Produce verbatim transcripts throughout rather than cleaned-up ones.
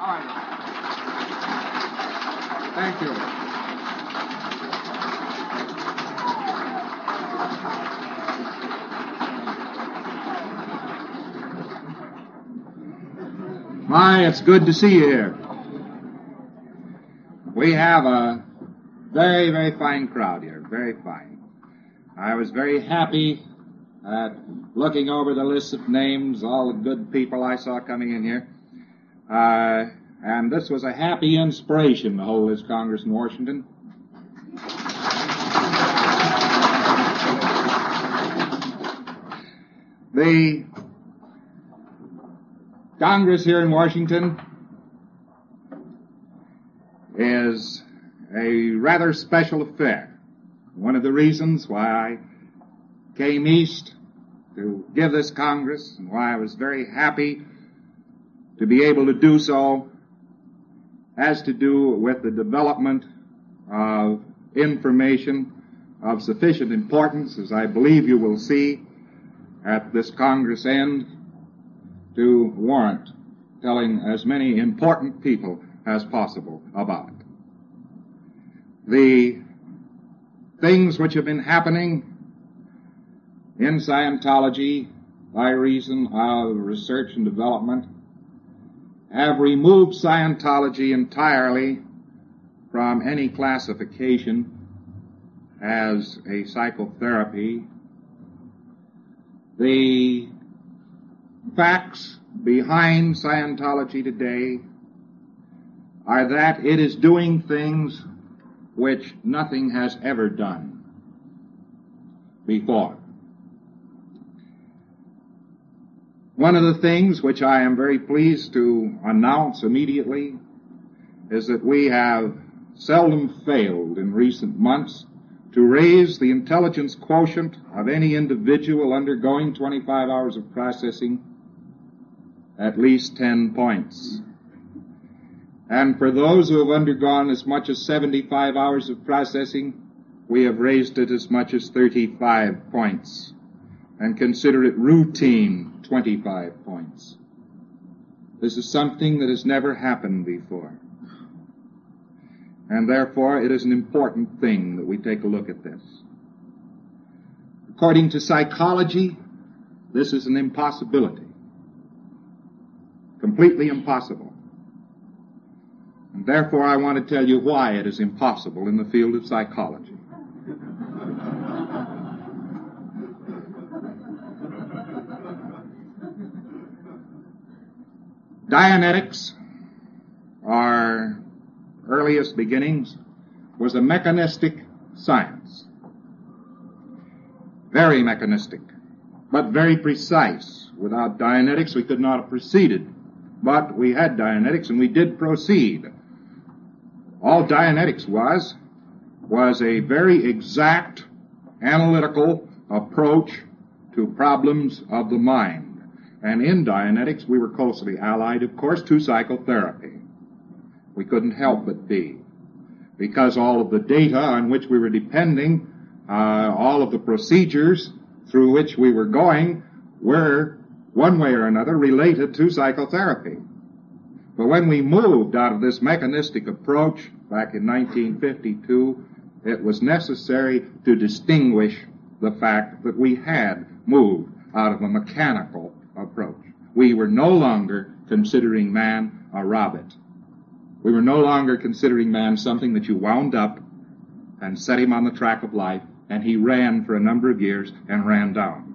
All right. Thank you. My, it's good to see you here. We have a very, very fine crowd here, very fine. I was very happy at looking over the list of names, all the good people I saw coming in here. Uh, and this was a happy inspiration to hold this Congress in Washington. The Congress here in Washington is a rather special affair. One of the reasons why I came east to give this Congress and why I was very happy to be able to do so has to do with the development of information of sufficient importance, as I believe you will see at this Congress end, to warrant telling as many important people as possible about it. The things which have been happening in Scientology by reason of research and development have removed Scientology entirely from any classification as a psychotherapy. The facts behind Scientology today are that it is doing things which nothing has ever done before. One of the things which I am very pleased to announce immediately is that we have seldom failed in recent months to raise the intelligence quotient of any individual undergoing twenty-five hours of processing at least ten points. And for those who have undergone as much as seventy-five hours of processing, we have raised it as much as thirty-five points and consider it routine twenty-five points. This is something that has never happened before. And therefore, it is an important thing that we take a look at this. According to psychology, this is an impossibility. Completely impossible. And therefore, I want to tell you why it is impossible in the field of psychology. Dianetics, our earliest beginnings, was a mechanistic science. Very mechanistic, but very precise. Without Dianetics, we could not have proceeded. But we had Dianetics, and we did proceed. All Dianetics was, was a very exact, analytical approach to problems of the mind. And in Dianetics, we were closely allied, of course, to psychotherapy. We couldn't help but be, because all of the data on which we were depending, uh, all of the procedures through which we were going were, one way or another, related to psychotherapy. But when we moved out of this mechanistic approach back in nineteen fifty-two, it was necessary to distinguish the fact that we had moved out of a mechanical approach. We were no longer considering man a rabbit. We were no longer considering man something that you wound up and set him on the track of life, and he ran for a number of years and ran down.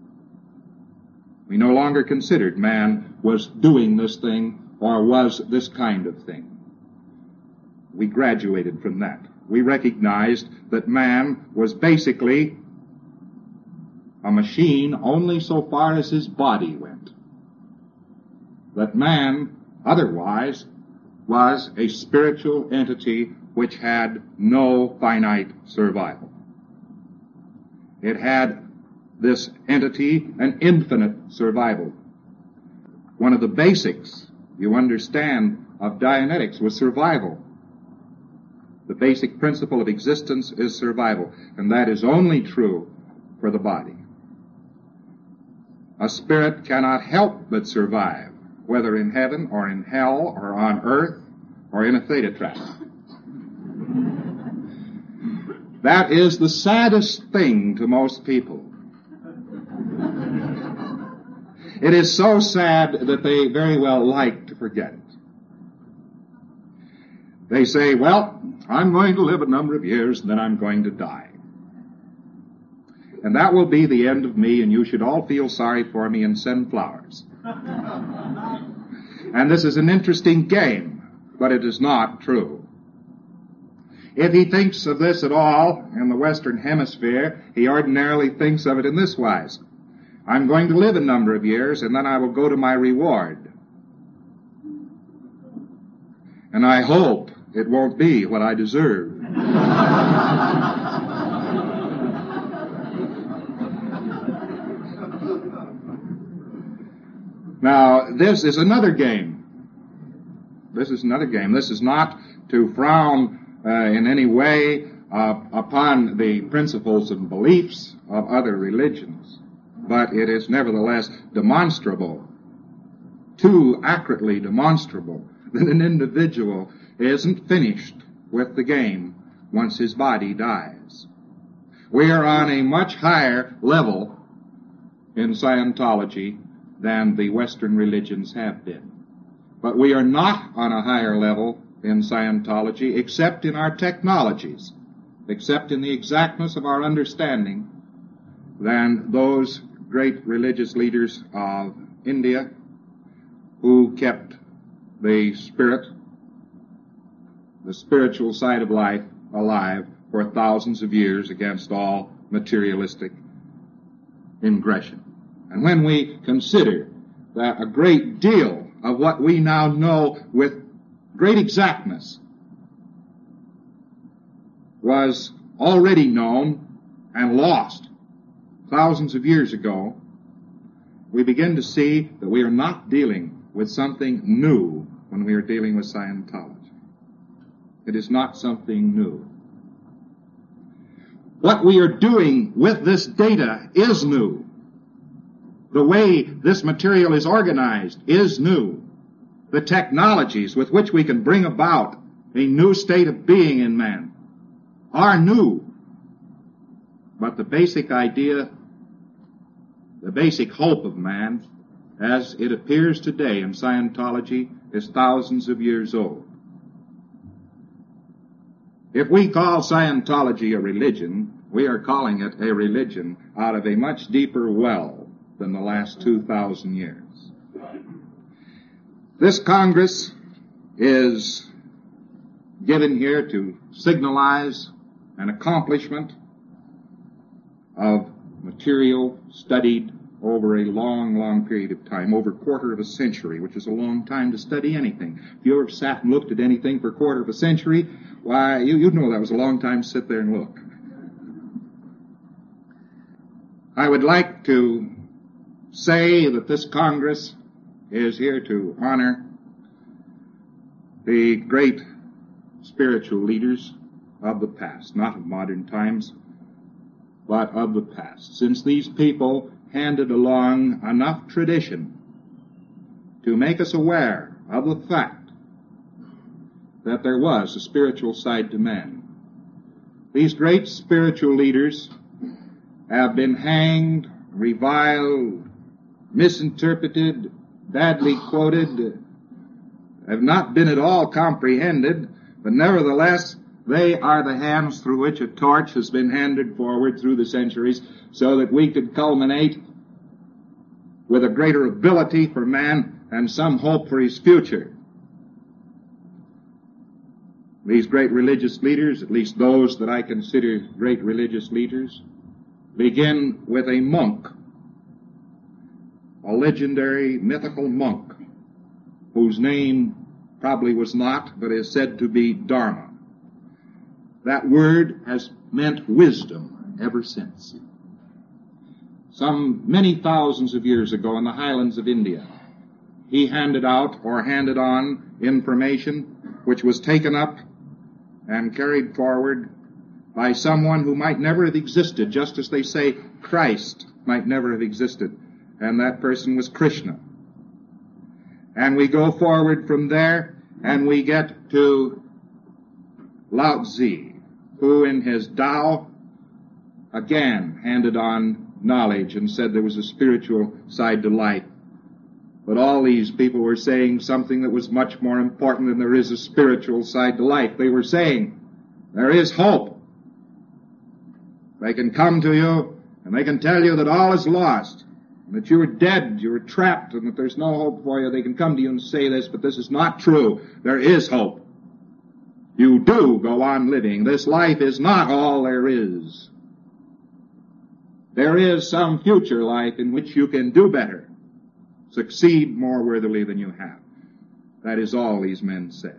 We no longer considered man was doing this thing or was this kind of thing. We graduated from that. We recognized that man was basically a machine only so far as his body went. That man, otherwise, was a spiritual entity which had no finite survival. It had, this entity, an infinite survival. One of the basics, you understand, of Dianetics was survival. The basic principle of existence is survival, and that is only true for the body. A spirit cannot help but survive. whether in heaven or in hell or on earth or in a theta trap. That is the saddest thing to most people. It is so sad that they very well like to forget it. They say, well, I'm going to live a number of years and then I'm going to die. And that will be the end of me, and you should all feel sorry for me and send flowers. And this is an interesting game, but it is not true. If he thinks of this at all in the Western Hemisphere, he ordinarily thinks of it in this wise. I'm going to live a number of years, and then I will go to my reward. And I hope it won't be what I deserve. Now, this is another game. This is another game. This is not to frown uh, in any way uh, upon the principles and beliefs of other religions, but it is nevertheless demonstrable, too accurately demonstrable, that an individual isn't finished with the game once his body dies. We are on a much higher level in Scientology than the Western religions have been. But we are not on a higher level in Scientology except in our technologies, except in the exactness of our understanding than those great religious leaders of India who kept the spirit, the spiritual side of life alive for thousands of years against all materialistic ingression. And when we consider that a great deal of what we now know with great exactness was already known and lost thousands of years ago, we begin to see that we are not dealing with something new when we are dealing with Scientology. It is not something new. What we are doing with this data is new. The way this material is organized is new. The technologies with which we can bring about a new state of being in man are new. But the basic idea, the basic hope of man, as it appears today in Scientology, is thousands of years old. If we call Scientology a religion, we are calling it a religion out of a much deeper well than the last two thousand years. This Congress is given here to signalize an accomplishment of material studied over a long, long period of time, over a quarter of a century, which is a long time to study anything. If you ever sat and looked at anything for a quarter of a century, why, you, you'd know that was a long time to sit there and look. I would like to say that this Congress is here to honor the great spiritual leaders of the past, not of modern times, but of the past, since these people handed along enough tradition to make us aware of the fact that there was a spiritual side to man. These great spiritual leaders have been hanged, reviled, misinterpreted, badly quoted, have not been at all comprehended, but nevertheless they are the hands through which a torch has been handed forward through the centuries so that we could culminate with a greater ability for man and some hope for his future. These great religious leaders, at least those that I consider great religious leaders, begin with a monk, a legendary mythical monk, whose name probably was not, but is said to be Dharma. That word has meant wisdom ever since. Some many thousands of years ago in the highlands of India, he handed out or handed on information which was taken up and carried forward by someone who might never have existed, just as they say Christ might never have existed, and that person was Krishna. And we go forward from there, and we get to Lao Tzu, who in his Tao again handed on knowledge and said there was a spiritual side to life. But all these people were saying something that was much more important than there is a spiritual side to life. They were saying, there is hope. They can come to you and they can tell you that all is lost, and that you are dead, you are trapped, and that there's no hope for you. They can come to you and say this, but this is not true. There is hope. You do go on living. This life is not all there is. There is some future life in which you can do better, succeed more worthily than you have. That is all these men said.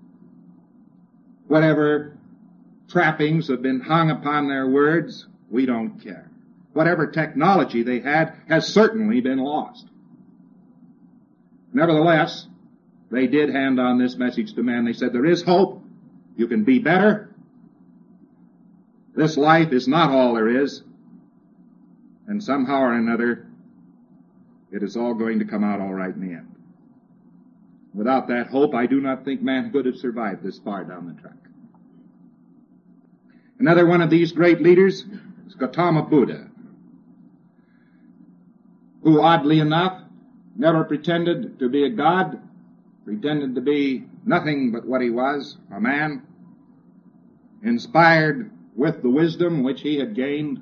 Whatever trappings have been hung upon their words, we don't care. Whatever technology they had has certainly been lost. Nevertheless, they did hand on this message to men. They said, there is hope. You can be better. This life is not all there is. And somehow or another, it is all going to come out all right in the end. Without that hope, I do not think man could have survived this far down the track. Another one of these great leaders is Gautama Buddha, who, oddly enough, never pretended to be a god, pretended to be nothing but what he was, a man, inspired with the wisdom which he had gained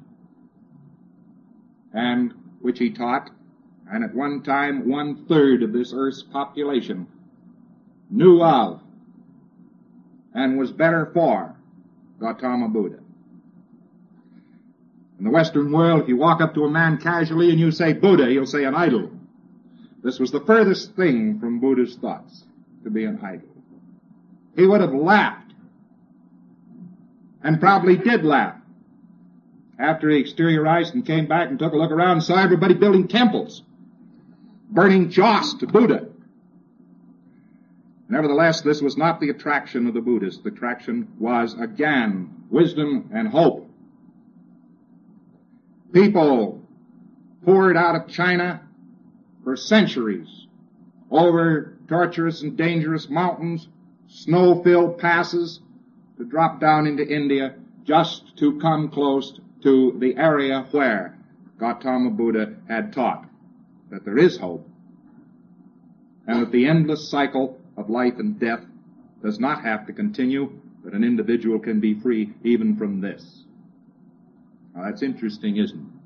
and which he taught. And at one time, one-third of this earth's population knew of and was better for Gautama Buddha. In the Western world, if you walk up to a man casually and you say Buddha, he'll say an idol. This was the furthest thing from Buddha's thoughts, to be an idol. He would have laughed, and probably did laugh, after he exteriorized and came back and took a look around and saw everybody building temples, burning joss to Buddha. Nevertheless, this was not the attraction of the Buddhists. The attraction was, again, wisdom and hope. People poured out of China for centuries over tortuous and dangerous mountains, snow-filled passes, to drop down into India just to come close to the area where Gautama Buddha had taught that there is hope, and that the endless cycle of life and death does not have to continue, that an individual can be free even from this. Now, that's interesting, isn't it?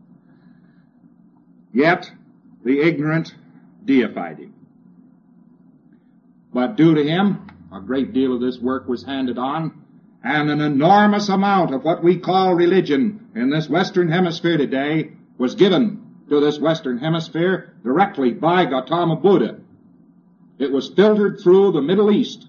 Yet, the ignorant deified him. But due to him, a great deal of this work was handed on, and an enormous amount of what we call religion in this Western Hemisphere today was given to this Western Hemisphere directly by Gautama Buddha. It was filtered through the Middle East.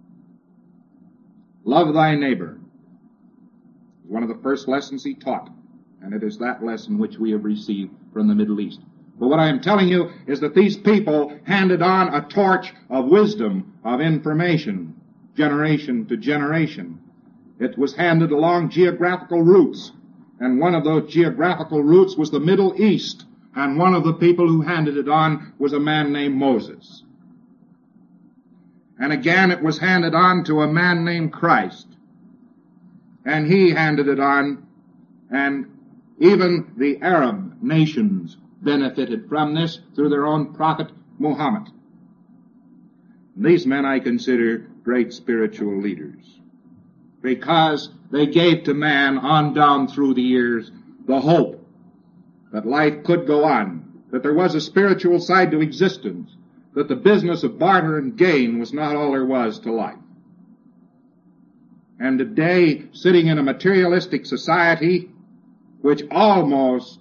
Love thy neighbor. One of the first lessons he taught, and it is that lesson which we have received from the Middle East. But what I am telling you is that these people handed on a torch of wisdom, of information, generation to generation. It was handed along geographical routes, and one of those geographical routes was the Middle East, and one of the people who handed it on was a man named Moses. And again, it was handed on to a man named Christ, and he handed it on, and even the Arab nations benefited from this through their own prophet Muhammad. These men I consider great spiritual leaders, because they gave to man on down through the years the hope that life could go on, that there was a spiritual side to existence, that the business of barter and gain was not all there was to life. And today, sitting in a materialistic society which almost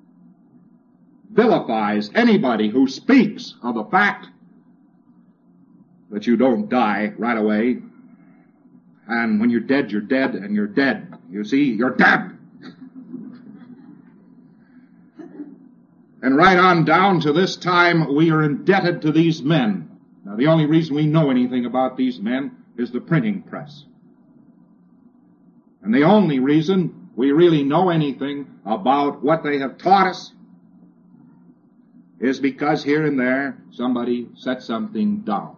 vilifies anybody who speaks of the fact that you don't die right away, and when you're dead, you're dead, and you're dead. You see, you're dead. And right on down to this time, we are indebted to these men. Now, the only reason we know anything about these men is the printing press. And the only reason we really know anything about what they have taught us is because here and there somebody set something down.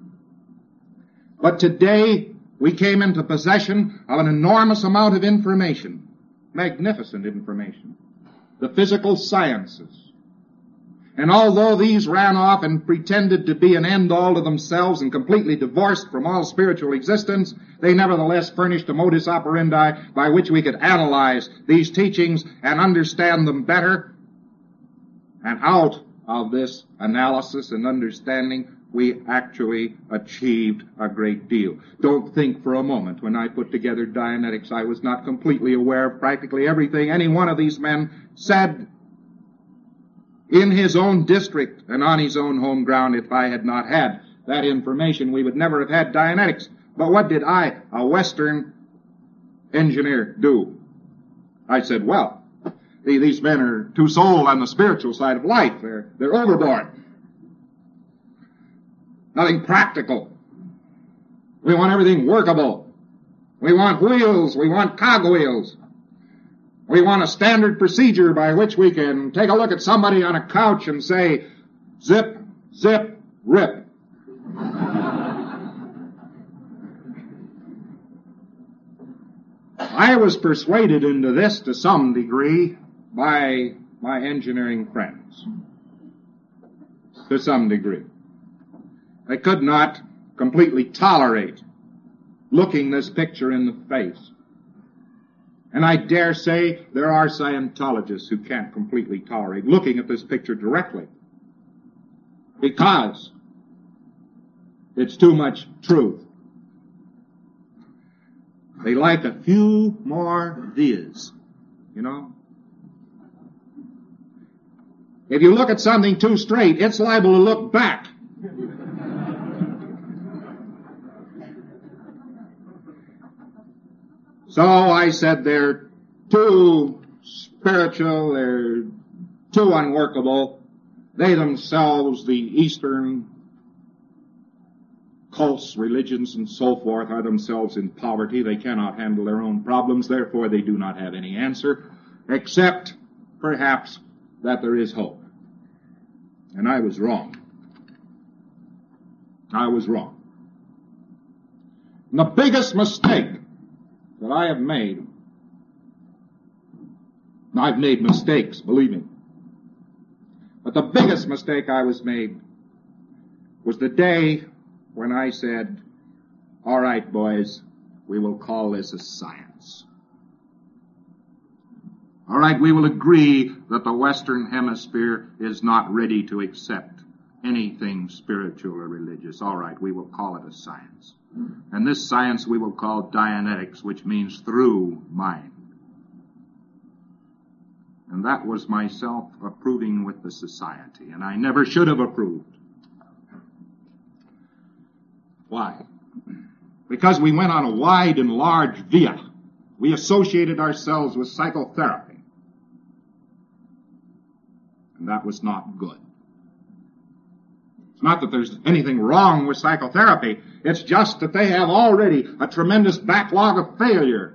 But today we came into possession of an enormous amount of information, magnificent information, the physical sciences. And although these ran off and pretended to be an end-all to themselves and completely divorced from all spiritual existence, they nevertheless furnished a modus operandi by which we could analyze these teachings and understand them better. And out of this analysis and understanding, we actually achieved a great deal. Don't think for a moment when I put together Dianetics I was not completely aware of practically everything any one of these men said in his own district and on his own home ground. If I had not had that information, we would never have had Dianetics. But what did I, a Western engineer, do? I said, well, these men are too sold on the spiritual side of life. They're, they're overboard. Nothing practical. We want everything workable. We want wheels. We want cogwheels. We want a standard procedure by which we can take a look at somebody on a couch and say, zip, zip, rip. I was persuaded into this to some degree by my engineering friends. To some degree. They could not completely tolerate looking this picture in the face. And I dare say there are Scientologists who can't completely tolerate looking at this picture directly, because it's too much truth. They like a few more these, you know. If you look at something too straight, it's liable to look back. So I said they're too spiritual, they're too unworkable. They themselves, the Eastern cults, religions, and so forth, are themselves in poverty. They cannot handle their own problems, therefore they do not have any answer, except perhaps that there is hope. And I was wrong. I was wrong. And the biggest mistake that I have made, and I've made mistakes, believe me, but the biggest mistake I was made was the day when I said, all right, boys, we will call this a science. All right, we will agree that the Western Hemisphere is not ready to accept anything spiritual or religious. All right, we will call it a science. And this science we will call Dianetics, which means through mind. And that was myself approving with the society, and I never should have approved. Why? Because we went on a wide and large via. We associated ourselves with psychotherapy. And that was not good. It's not that there's anything wrong with psychotherapy. It's just that they have already a tremendous backlog of failure.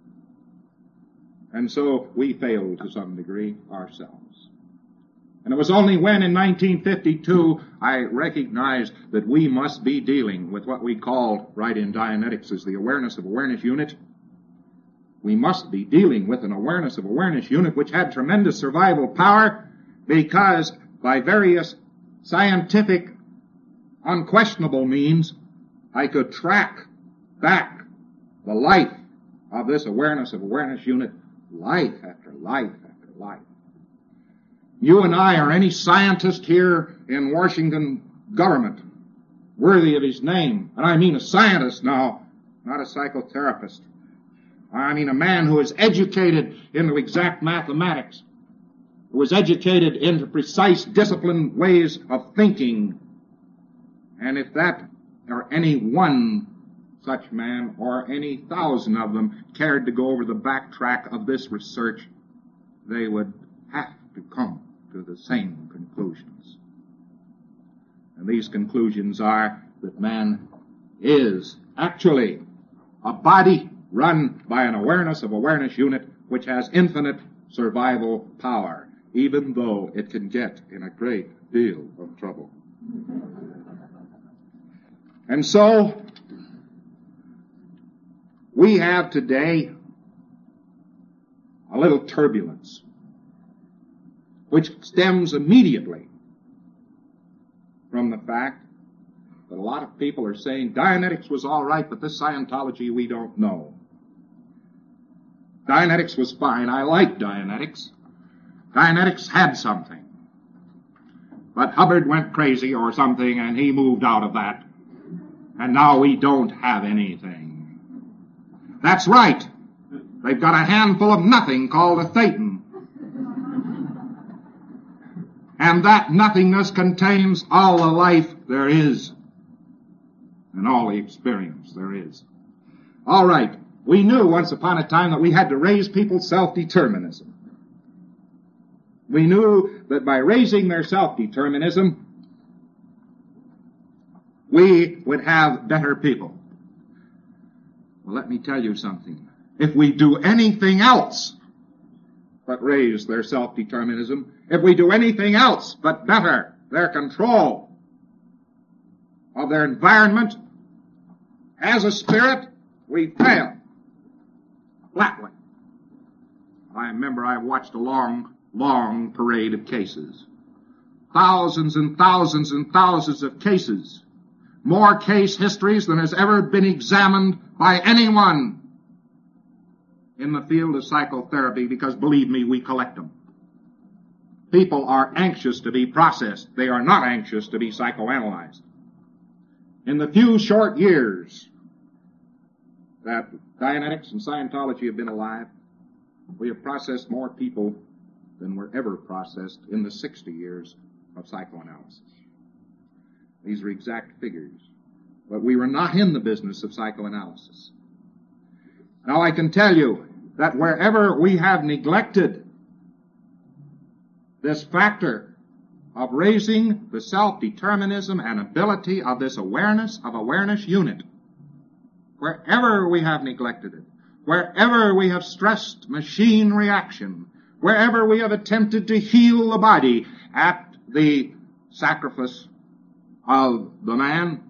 And so we failed to some degree ourselves. And it was only when in nineteen fifty-two I recognized that we must be dealing with what we call, right in Dianetics, as the awareness of awareness unit. We must be dealing with an awareness of awareness unit which had tremendous survival power, because by various scientific, unquestionable means, I could track back the life of this awareness of awareness unit, life after life after life. You and I, or any scientist here in Washington government, worthy of his name, and I mean a scientist now, not a psychotherapist. I mean a man who is educated into exact mathematics, who was educated into precise, disciplined ways of thinking. And if that, or any one such man, or any thousand of them, cared to go over the backtrack of this research, they would have to come to the same conclusions. And these conclusions are that man is actually a body run by an awareness of awareness unit which has infinite survival power. even though it can get in a great deal of trouble. And so, we have today a little turbulence, which stems immediately from the fact that a lot of people are saying Dianetics was all right, but this Scientology we don't know. Dianetics was fine. I like Dianetics. Dianetics had something. But Hubbard went crazy or something, and he moved out of that. And now we don't have anything. That's right. They've got a handful of nothing called a Thetan. And that nothingness contains all the life there is and all the experience there is. All right. We knew once upon a time that we had to raise people's self-determinism. We knew that by raising their self-determinism, we would have better people. Well, let me tell you something. If we do anything else but raise their self-determinism, if we do anything else but better their control of their environment as a spirit, we fail. Flatly. I remember I watched a long, long parade of cases. Thousands and thousands and thousands of cases. More case histories than has ever been examined by anyone in the field of psychotherapy, because believe me, we collect them. People are anxious to be processed. They are not anxious to be psychoanalyzed. In the few short years that Dianetics and Scientology have been alive, we have processed more people than were ever processed in the sixty years of psychoanalysis. These are exact figures. But we were not in the business of psychoanalysis. Now I can tell you that wherever we have neglected this factor of raising the self-determinism and ability of this awareness of awareness unit, wherever we have neglected it, wherever we have stressed machine reaction, wherever we have attempted to heal the body at the sacrifice of the man,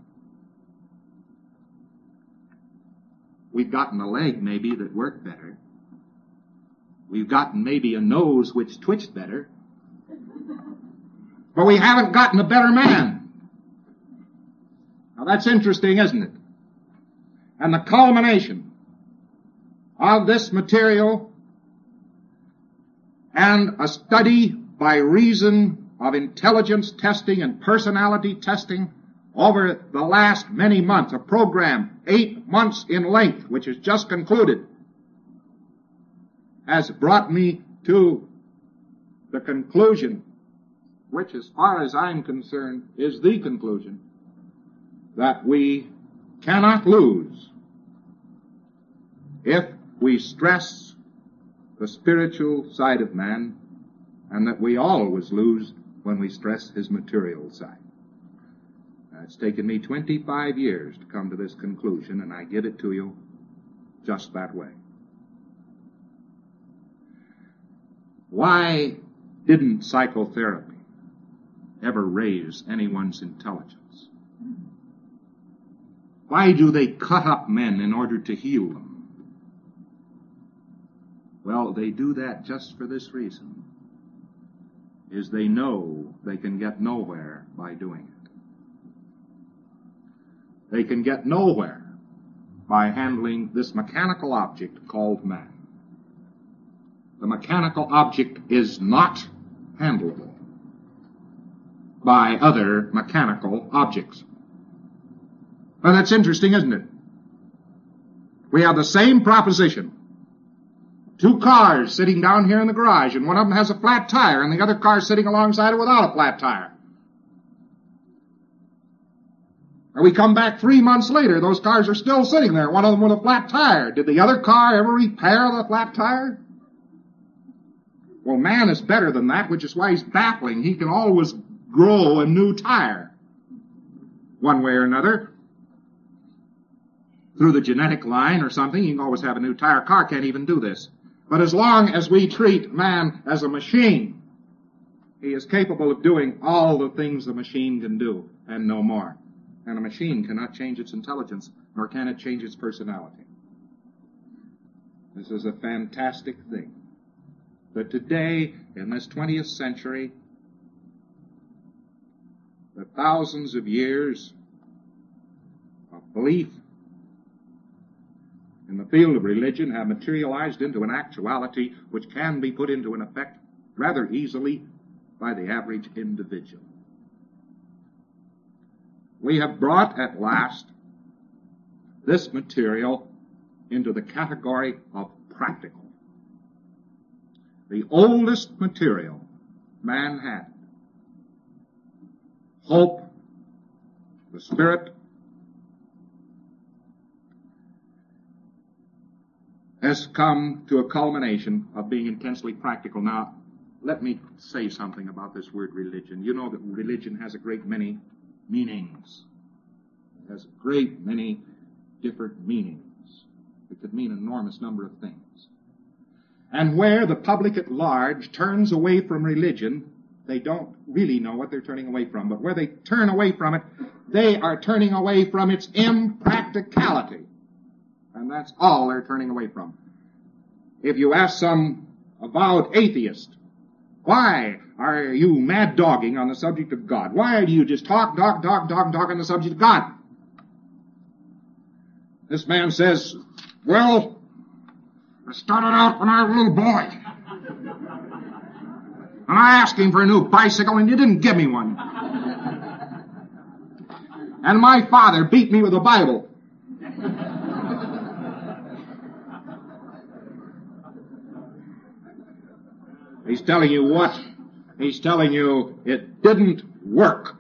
we've gotten a leg maybe that worked better. We've gotten maybe a nose which twitched better. But we haven't gotten a better man. Now that's interesting, isn't it? And the culmination of this material and a study by reason of intelligence testing and personality testing over the last many months, a program eight months in length, which has just concluded, has brought me to the conclusion, which as far as I'm concerned is the conclusion, that we cannot lose if we stress the spiritual side of man, and that we always lose when we stress his material side. Now, it's taken me twenty-five years to come to this conclusion, and I give it to you just that way. Why didn't psychotherapy ever raise anyone's intelligence? Why do they cut up men in order to heal them? Well, they do that just for this reason, is they know they can get nowhere by doing it. They can get nowhere by handling this mechanical object called man. The mechanical object is not handleable by other mechanical objects. Well, that's interesting, isn't it? We have the same proposition. Two cars sitting down here in the garage, and one of them has a flat tire, and the other car sitting alongside it without a flat tire. And we come back three months later, those cars are still sitting there, one of them with a flat tire. Did the other car ever repair the flat tire? Well, man is better than that, which is why he's baffling. He can always grow a new tire, one way or another. Through the genetic line or something, you can always have a new tire. A car can't even do this. But as long as we treat man as a machine, He is capable of doing all the things a machine can do, and no more. And a machine cannot change its intelligence, nor can it change its personality. This is a fantastic thing. But today, in this twentieth century, the thousands of years of belief in the field of religion have materialized into an actuality which can be put into an effect rather easily by the average individual. We have brought at last this material into the category of practical. The oldest material man had, hope, the Spirit, has come to a culmination of being intensely practical. Now, let me say something about this word religion. You know that religion has a great many meanings. It has a great many different meanings. It could mean an enormous number of things. And where the public at large turns away from religion, they don't really know what they're turning away from. But where they turn away from it, they are turning away from its impracticality. And that's all they're turning away from. If you ask some avowed atheist, why are you mad dogging on the subject of God? Why do you just talk, talk, talk, talk, talk on the subject of God? This man says, well, I started out when I was a little boy. And I asked him for a new bicycle and he didn't give me one. And my father beat me with a Bible. He's telling you what? He's telling you it didn't work.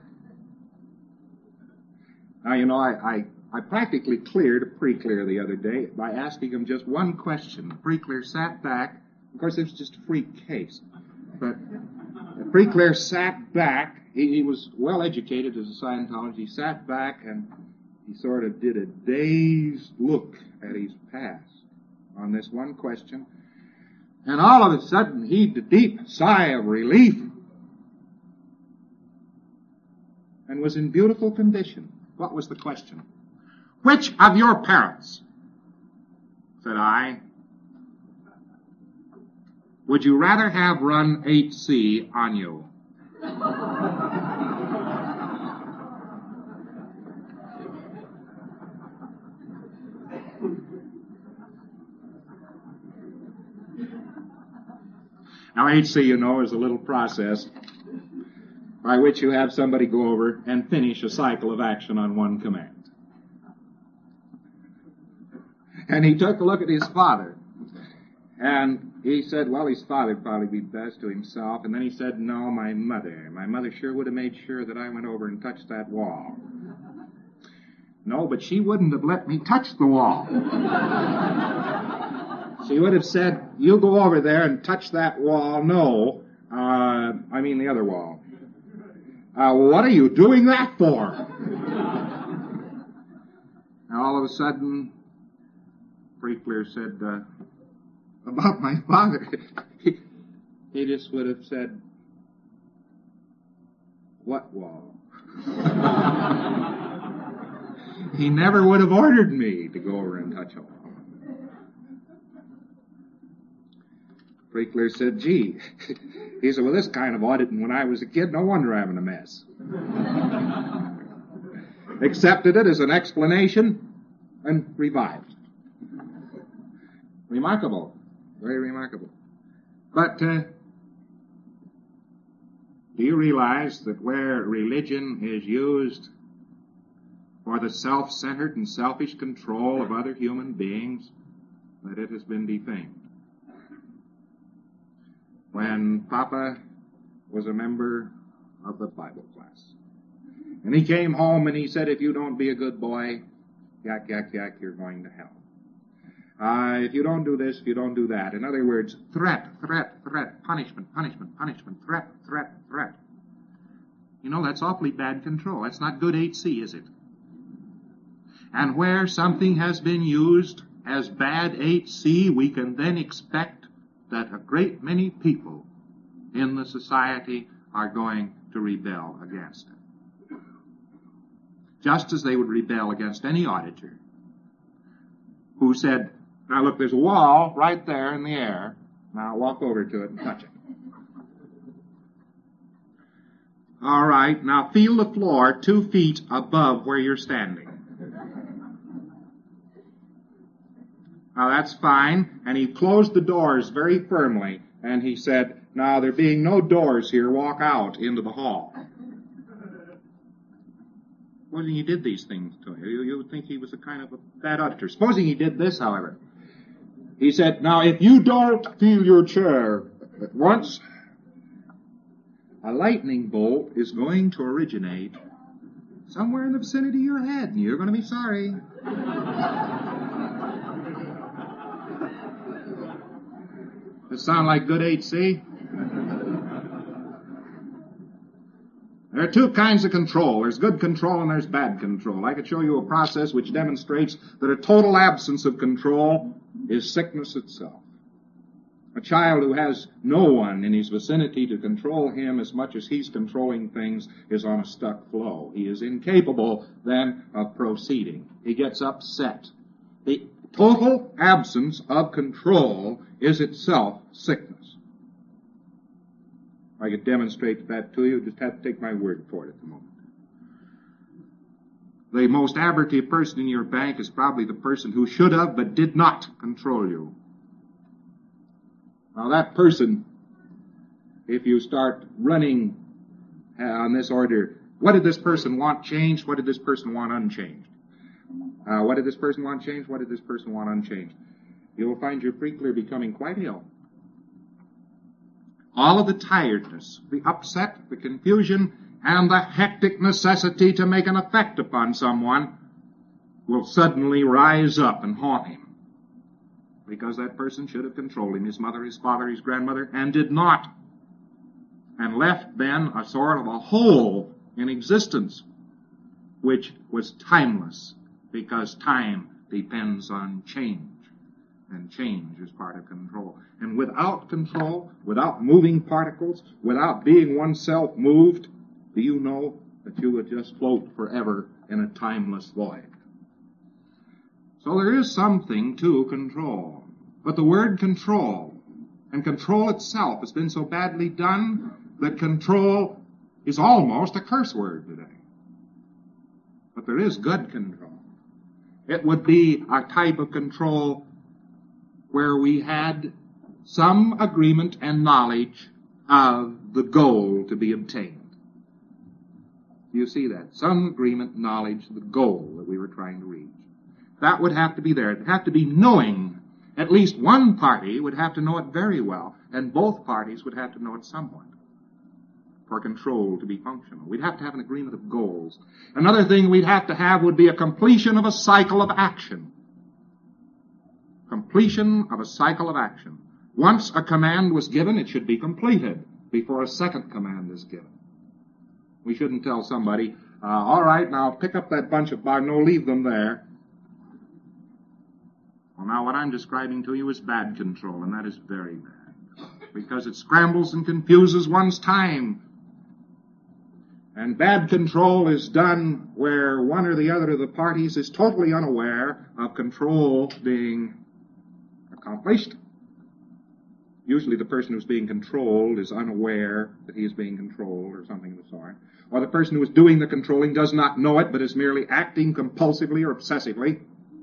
Now, you know, I, I, I practically cleared a pre-clear the other day by asking him just one question. The pre-clear sat back. Of course, it was just a freak case. But the pre-clear sat back. He, he was well educated as a Scientologist. He sat back and he sort of did a dazed look at his past on this one question. And all of a sudden, he heaved a deep sigh of relief and was in beautiful condition. What was the question? Which of your parents, said I, would you rather have run H C on you? Now, H C, you know, is a little process by which you have somebody go over and finish a cycle of action on one command. And he took a look at his father, and he said, well, his father would probably be best to himself. And then he said, no, my mother. My mother sure would have made sure that I went over and touched that wall. No, but she wouldn't have let me touch the wall. She would have said, you go over there and touch that wall. No, uh, I mean the other wall. Uh, what are you doing that for? Now, all of a sudden, Pre-Clear said, uh, about my father, he, he just would have said, what wall? He never would have ordered me to go over and touch a wall. Pre-Clear said, gee, he said, well, this kind of auditing when I was a kid, no wonder I'm in a mess. Accepted it as an explanation and revived. Remarkable. Very remarkable. But uh, do you realize that where religion is used for the self-centered and selfish control of other human beings, that it has been defamed? When Papa was a member of the Bible class. And he came home and he said, if you don't be a good boy, yak, yak, yak, you're going to hell. Uh, if you don't do this, if you don't do that. In other words, threat, threat, threat, punishment, punishment, punishment, threat, threat, threat. You know, that's awfully bad control. That's not good H C, is it? And where something has been used as bad H C, we can then expect that a great many people in the society are going to rebel against it. Just as they would rebel against any auditor who said, now look, there's a wall right there in the air. Now walk over to it and touch it. All right, now feel the floor two feet above where you're standing. Now that's fine. And he closed the doors very firmly. And he said, now there being no doors here, walk out into the hall. Supposing he did these things to you, you would think he was a kind of a bad auditor. Supposing he did this, however. He said, now if you don't feel your chair at once, a lightning bolt is going to originate somewhere in the vicinity of your head, and you're going to be sorry. Does it sound like good H C? There are two kinds of control. There's good control and there's bad control. I could show you a process which demonstrates that a total absence of control is sickness itself. A child who has no one in his vicinity to control him as much as he's controlling things is on a stuck flow. He is incapable then of proceeding. He gets upset. The total absence of control is itself sickness. I could demonstrate that to you. Just have to take my word for it at the moment. The most aberrative person in your bank is probably the person who should have but did not control you. Now that person, if you start running uh, on this order, what did this person want changed? What did this person want unchanged? Uh, what did this person want changed? What did this person want unchanged? You will find you're frequently becoming quite ill. All of the tiredness, the upset, the confusion, and the hectic necessity to make an effect upon someone will suddenly rise up and haunt him. Because that person should have controlled him, his mother, his father, his grandmother, and did not. And left then a sort of a hole in existence which was timeless, because time depends on change. And change is part of control. And without control, without moving particles, without being oneself moved, do you know that you would just float forever in a timeless void? So there is something to control. But the word control, and control itself, has been so badly done that control is almost a curse word today. But there is good control. It would be a type of control where we had some agreement and knowledge of the goal to be obtained. You see that? Some agreement, knowledge of the goal that we were trying to reach. That would have to be there. It would have to be knowing. At least one party would have to know it very well, and both parties would have to know it somewhat for control to be functional. We'd have to have an agreement of goals. Another thing we'd have to have would be a completion of a cycle of action. Completion of a cycle of action. Once a command was given, it should be completed before a second command is given. We shouldn't tell somebody, uh, all right, now pick up that bunch of bark. No, leave them there. Well, now what I'm describing to you is bad control, and that is very bad, because it scrambles and confuses one's time. And bad control is done where one or the other of the parties is totally unaware of control being accomplished. Usually the person who's being controlled is unaware that he is being controlled or something of the sort. Or the person who is doing the controlling does not know it, but is merely acting compulsively or obsessively.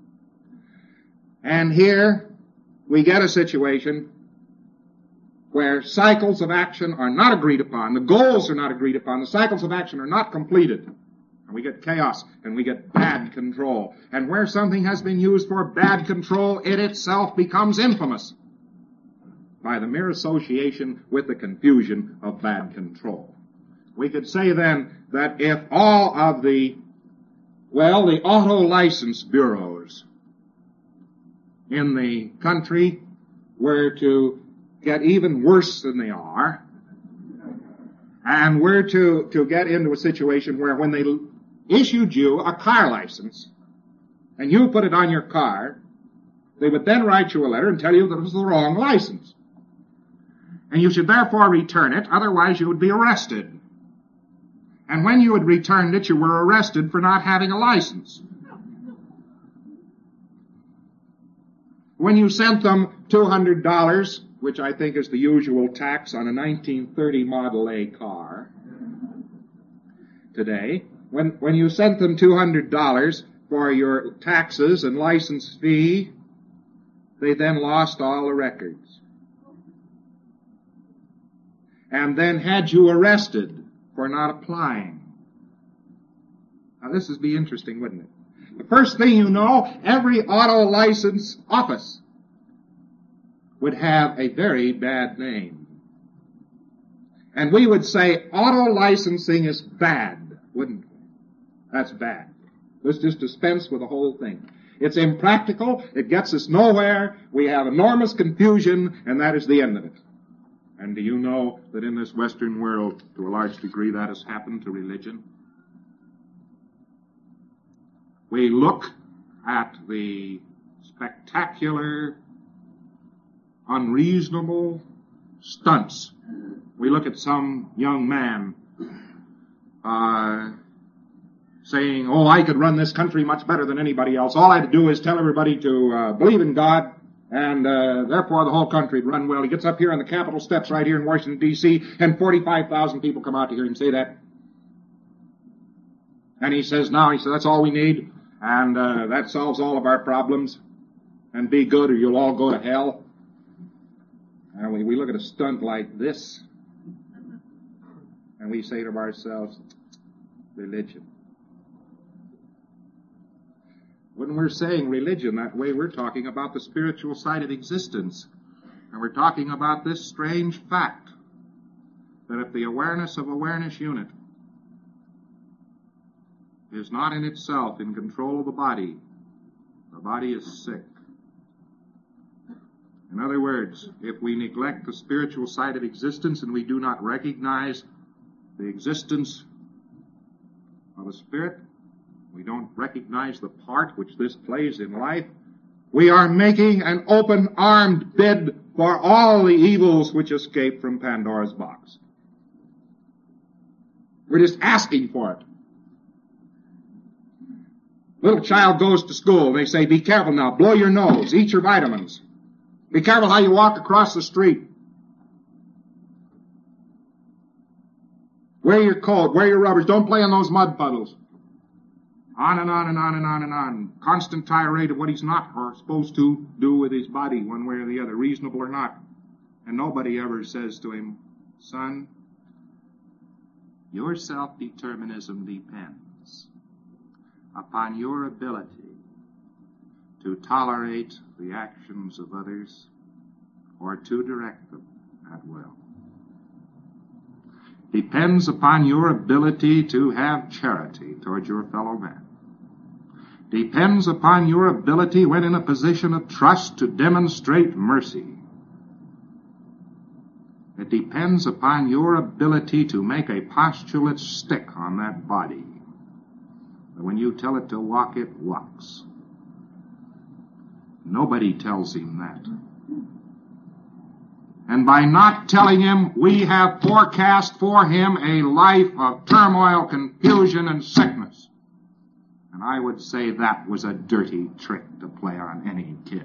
And here we get a situation where cycles of action are not agreed upon, the goals are not agreed upon, the cycles of action are not completed. And we get chaos, and we get bad control. And where something has been used for bad control, it itself becomes infamous by the mere association with the confusion of bad control. We could say then that if all of the, well, the auto license bureaus in the country were to get even worse than they are, and were to, to get into a situation where when they issued you a car license, and you put it on your car, they would then write you a letter and tell you that it was the wrong license. And you should therefore return it, otherwise you would be arrested. And when you had returned it, you were arrested for not having a license. When you sent them two hundred dollars, which I think is the usual tax on a nineteen thirty Model A car today, when, when you sent them two hundred dollars for your taxes and license fee, they then lost all the records. And then had you arrested for not applying. Now this would be interesting, wouldn't it? The first thing you know, every auto license office would have a very bad name. And we would say auto licensing is bad, wouldn't we? That's bad. Let's just dispense with the whole thing. It's impractical, it gets us nowhere, we have enormous confusion, and that is the end of it. And do you know that in this Western world, to a large degree, that has happened to religion? We look at the spectacular, unreasonable stunts. We look at some young man uh, saying, oh, I could run this country much better than anybody else. All I had to do is tell everybody to uh, believe in God, and uh, therefore the whole country would run well. He gets up here on the Capitol steps right here in Washington, D C, and forty-five thousand people come out to hear him say that. And he says, now, he says, that's all we need. And uh, that solves all of our problems. And be good or you'll all go to hell. And we, we look at a stunt like this, and we say to ourselves, religion. When we're saying religion that way, we're talking about the spiritual side of existence. And we're talking about this strange fact, that if the awareness of awareness unit is not in itself in control of the body, the body is sick. In other words, if we neglect the spiritual side of existence and we do not recognize the existence of the spirit, we don't recognize the part which this plays in life, we are making an open-armed bid for all the evils which escape from Pandora's box. We're just asking for it. Little child goes to school. They say, be careful now. Blow your nose. Eat your vitamins. Be careful how you walk across the street. Wear your coat. Wear your rubbers. Don't play in those mud puddles. On and on and on and on and on. Constant tirade of what he's not or supposed to do with his body, one way or the other, reasonable or not. And nobody ever says to him, son, your self-determinism depends upon your ability to tolerate the actions of others or to direct them at will. Depends upon your ability to have charity toward your fellow man. Depends upon your ability when in a position of trust to demonstrate mercy. It depends upon your ability to make a postulate stick on that body. When you tell it to walk, it walks. Nobody tells him that. And by not telling him, we have forecast for him a life of turmoil, confusion, and sickness. And I would say that was a dirty trick to play on any kid.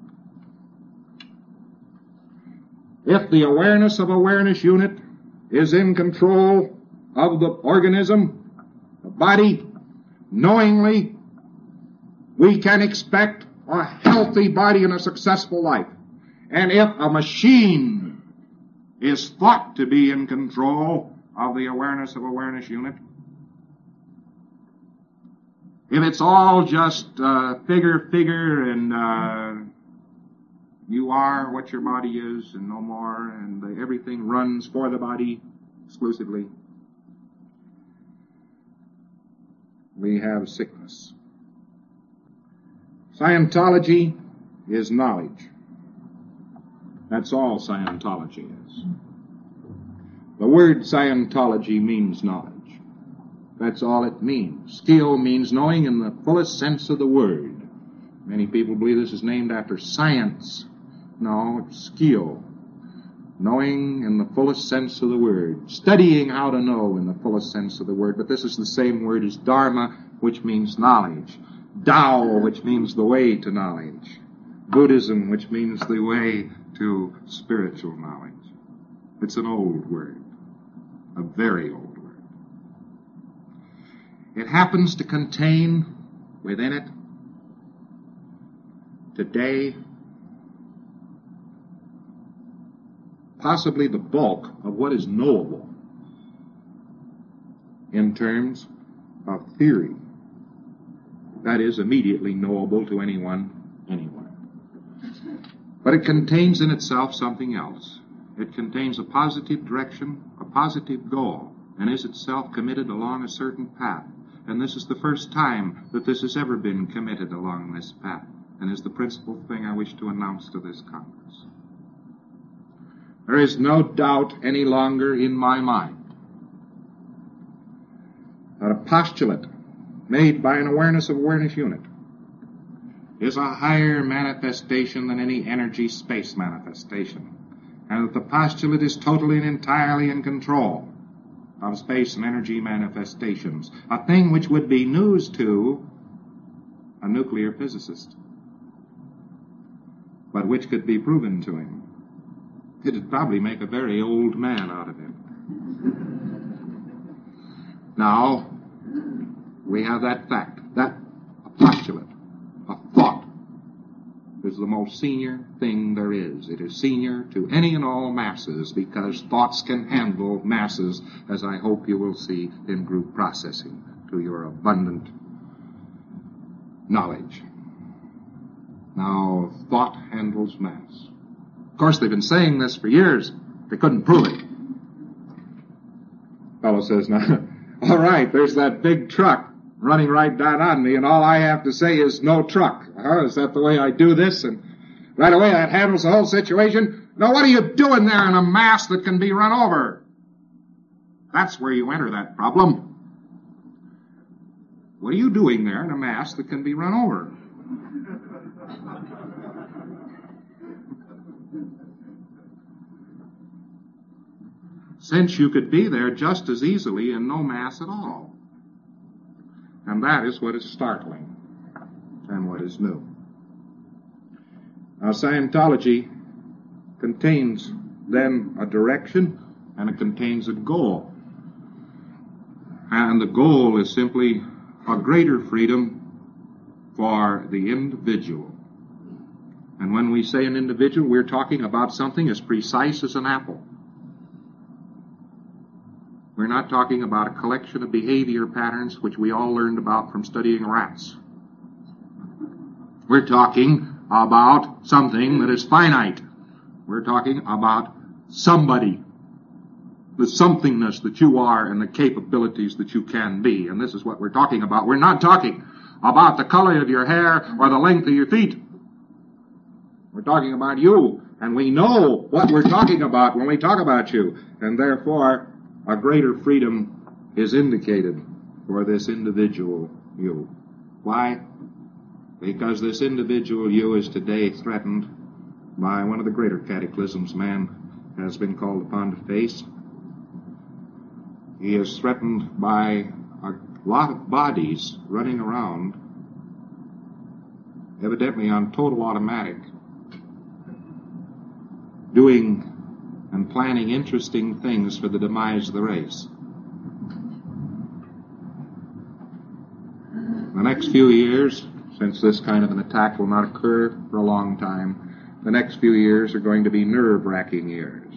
If the awareness of awareness unit is in control of the organism, the body, knowingly, we can expect a healthy body and a successful life. And if a machine is thought to be in control of the awareness of awareness unit, if it's all just uh, figure, figure, and uh, you are what your body is and no more, and the, everything runs for the body exclusively, we have sickness. Scientology is knowledge. That's all Scientology is. The word Scientology means knowledge. That's all it means. Skill means knowing in the fullest sense of the word. Many people believe this is named after science. No, it's skill. knowing in the fullest sense of the word, studying how to know in the fullest sense of the word. But this is the same word as dharma, which means knowledge. Tao, which means the way to knowledge. Buddhism, which means the way to spiritual knowledge. It's an old word, a very old word. It happens to contain within it today possibly the bulk of what is knowable in terms of theory. That is, immediately knowable to anyone, anywhere. But it contains in itself something else. It contains a positive direction, a positive goal, and is itself committed along a certain path. And this is the first time that this has ever been committed along this path, and is the principal thing I wish to announce to this Congress. There is no doubt any longer in my mind that a postulate made by an awareness of awareness unit is a higher manifestation than any energy space manifestation, and that the postulate is totally and entirely in control of space and energy manifestations, a thing which would be news to a nuclear physicist, but which could be proven to him. It'd probably make a very old man out of him. Now, we have that fact, that a postulate, a thought, is the most senior thing there is. It is senior to any and all masses because thoughts can handle masses, as I hope you will see in group processing, to your abundant knowledge. Now, thought handles mass. Of course, they've been saying this for years. They couldn't prove it. Fellow says, now, all right, there's that big truck running right down on me, and all I have to say is no truck. Uh, is that the way I do this? And right away that handles the whole situation. Now, what are you doing there in a mass that can be run over? That's where you enter that problem. What are you doing there in a mass that can be run over? Since you could be there just as easily in no mass at all. And that is what is startling and what is new. Now, Scientology contains then a direction and it contains a goal. And the goal is simply a greater freedom for the individual. And when we say an individual, we're talking about something as precise as an apple. We're not talking about a collection of behavior patterns which we all learned about from studying rats. We're talking about something that is finite. We're talking about somebody, the somethingness that you are and the capabilities that you can be. And this is what we're talking about. We're not talking about the color of your hair or the length of your feet. We're talking about you, and we know what we're talking about when we talk about you, and therefore a greater freedom is indicated for this individual you. Why? Because this individual you is today threatened by one of the greater cataclysms man has been called upon to face. He is threatened by a lot of bodies running around, evidently on total automatic, doing and planning interesting things for the demise of the race. The next few years, since this kind of an attack will not occur for a long time, the next few years are going to be nerve-wracking years.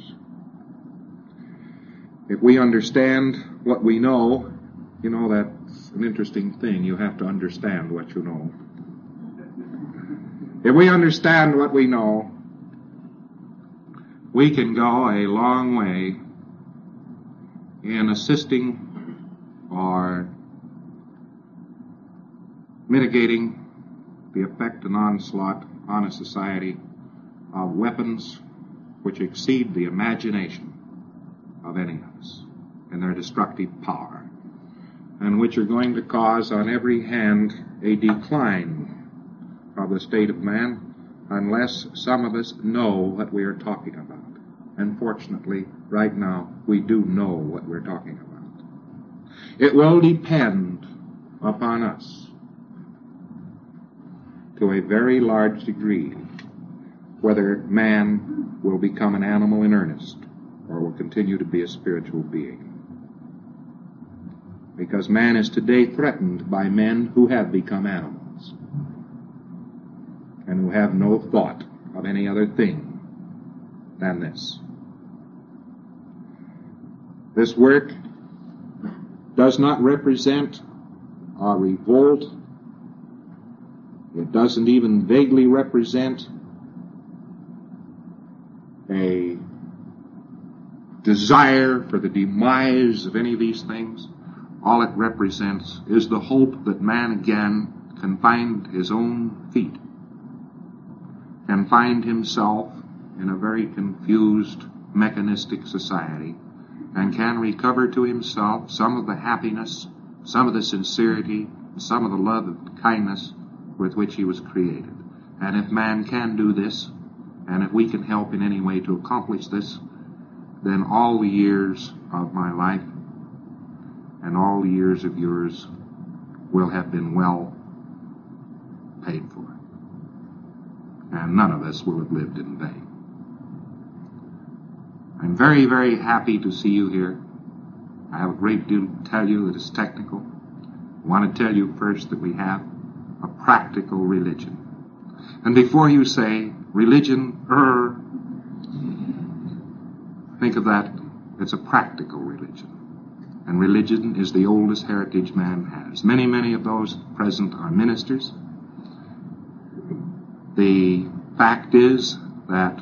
If we understand what we know, you know, that's an interesting thing. You have to understand what you know. If we understand what we know, we can go a long way in assisting or mitigating the effect and onslaught on a society of weapons which exceed the imagination of any of us in their destructive power, and which are going to cause on every hand a decline of the state of man unless some of us know what we are talking about. And fortunately, right now, we do know what we're talking about. It will depend upon us to a very large degree whether man will become an animal in earnest or will continue to be a spiritual being. Because man is today threatened by men who have become animals and who have no thought of any other thing than this. This work does not represent a revolt. It doesn't even vaguely represent a desire for the demise of any of these things. All it represents is the hope that man again can find his own feet, can find himself in a very confused, mechanistic society, and can recover to himself some of the happiness, some of the sincerity, some of the love and kindness with which he was created. And if man can do this, and if we can help in any way to accomplish this, then all the years of my life and all the years of yours will have been well paid for. And none of us will have lived in vain. I'm very, very happy to see you here. I have a great deal to tell you that is technical. I want to tell you first that we have a practical religion. And before you say, religion, er, think of that, it's a practical religion. And religion is the oldest heritage man has. Many, many of those present are ministers. The fact is that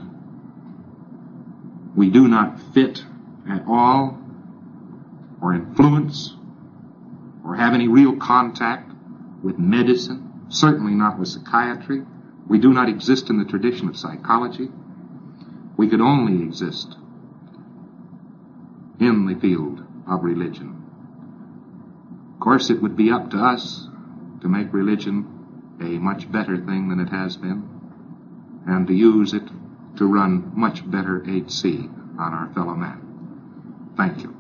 we do not fit at all, or influence, or have any real contact with medicine, certainly not with psychiatry. We do not exist in the tradition of psychology. We could only exist in the field of religion. Of course, it would be up to us to make religion a much better thing than it has been, and to use it to run much better H C on our fellow man. Thank you.